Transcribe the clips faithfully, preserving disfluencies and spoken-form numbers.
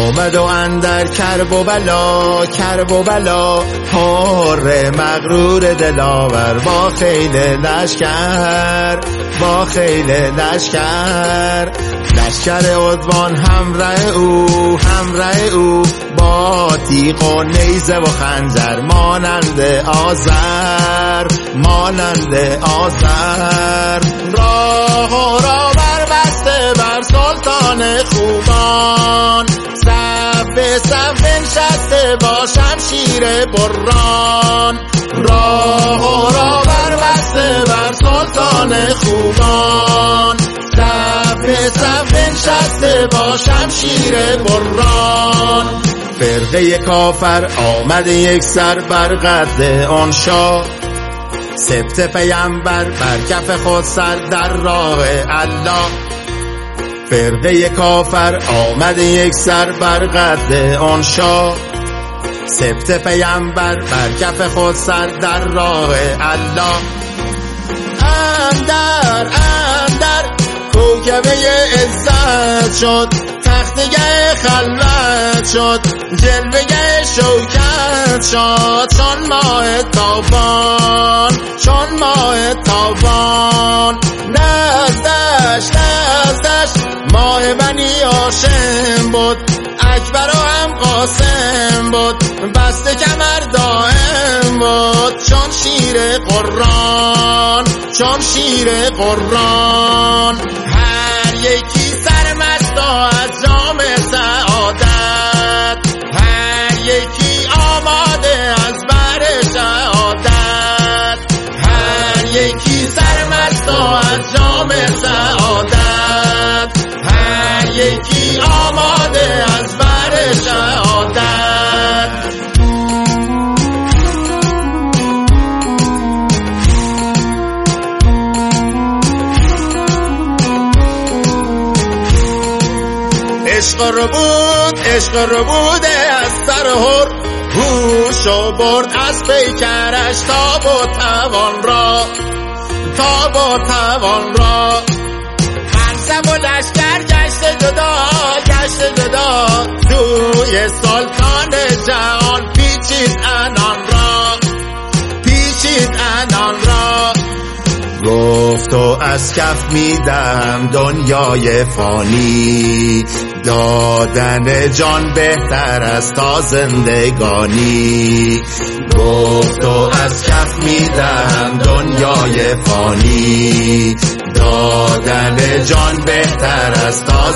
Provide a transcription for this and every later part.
آمد و اندر کرب و بلا کرب و بلا حر مغرور دلاور با خیل لشکر با خیل لشکر لشکر عدوان همراه او همراه او با تیغ و نیزه و خنجر مانند آذر مانند آذر راه و راه بر بسته بر سلطان خوبان صف به صف نشسته با شمشیر بران راه و راه بر بسته بر سلطان خوبان صف به صف نشسته با شمشیر بران فرقه کافر آمد یک سر بر قد آن شاه سبت پیامبر بر کف خود سر در راه الله فرقه کافر آمد یک سر بر قد آن شاه سبت پیامبر بر کف خود سر در راه الله اندر اندر کوکبه عزت شد تختگه خلوت شد جلوه شوکت شد چون ماه تابان چون ماه تابان نزدش نزدش ماه بنی هاشم بود اکبر و هم قاسم بود بسته کمر دائم بود چون شیر قرآن چون شیر قرآن هر یکی سرمست از جام سعادت هر یکی آماده از بر شهادت هر یکی سرمست از جام سعادت هر یکی آماده از بر شهادت عشق رو بود عشق رو بوده از سر هر هوش و برد از پیکرش تاب و توان را تاب و توان را خمسه و لشکر گشت جدا گشت جدا توی سلطان جهان پیچید انان را پیچید انان را گفت و از کف میدم دنیای فانی دادن جان بهتر از تا زندگانی گفت و از کف میدم دنیای فانی دادن جان بهتر از تا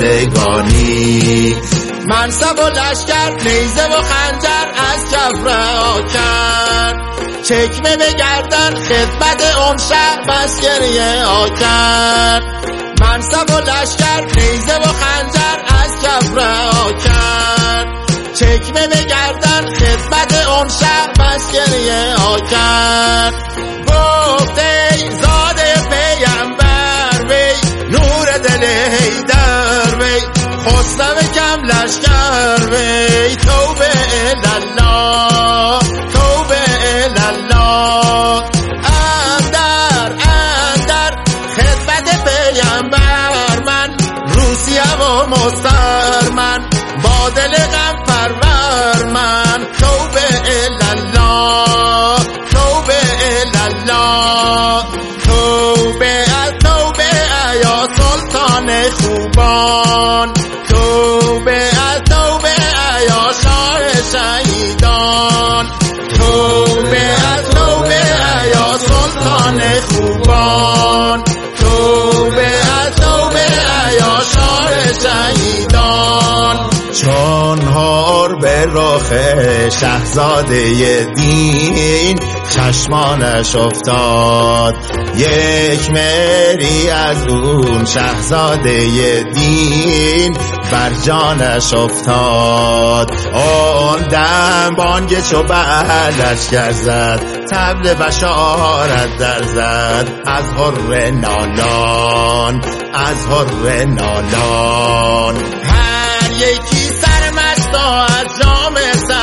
زندگانی منصب و لشکر نیزه و خنجر از کف رها کرد چکمه به گردن خدمت اون شهر بس گریه ها کرد منصب و لشکر نیزه و خنجر از کف رها کرد چکمه به گردن خدمت اون شهر بس گریه ها کرد گفت ای زاده پیامبر وی نور دل حیدر وی خسرو کم لشکر وی توبه الالله توبه الالله اندر اندر خدمت پیامبر من روسیه و مستر من با دل غم پرور من توبه الالله توبه الالله توبه توبه یا سلطان خوبان توبه توبه یا شاه شهیدان توبه توبه یا سلطان خوبان توبه توبه یا شاه شهیدان چون هار به رخ شهزاده دین چشمانش افتاد یک مری از اون شهزاده دین بر جانش افتاد آن دم بانگ چو بلش زد طبل بشارت در زد از هر نالان از هر نالان هر یکی سرمست از جام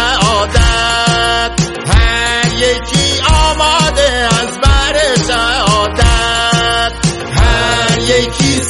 سعادت هر یکی آماده از بر شهادت هر یکی